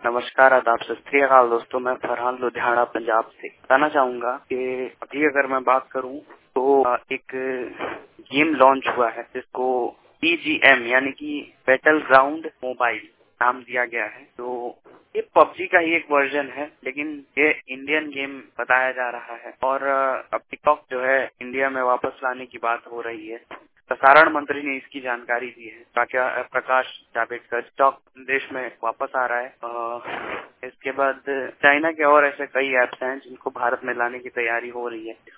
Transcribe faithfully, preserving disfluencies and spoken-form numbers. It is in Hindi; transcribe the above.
नमस्कार, आदाब, सत श्री अकाल दोस्तों। मैं फरहान लुधियाना पंजाब से बताना चाहूंगा कि अभी अगर मैं बात करूं तो एक गेम लॉन्च हुआ है जिसको बी जी एम यानी कि बैटल ग्राउंड मोबाइल नाम दिया गया है। तो ये पबजी का ही एक वर्जन है, लेकिन ये इंडियन गेम बताया जा रहा है और अब टिकटॉक जो है इंडिया में वापस लाने की बात हो रही है। प्रसारण मंत्री ने इसकी जानकारी दी है। प्रकाश जावड़ेकर टिकटॉक देश में वापस आ रहा है। इसके बाद चाइना के और ऐसे कई ऐप्स हैं जिनको भारत में लाने की तैयारी हो रही है।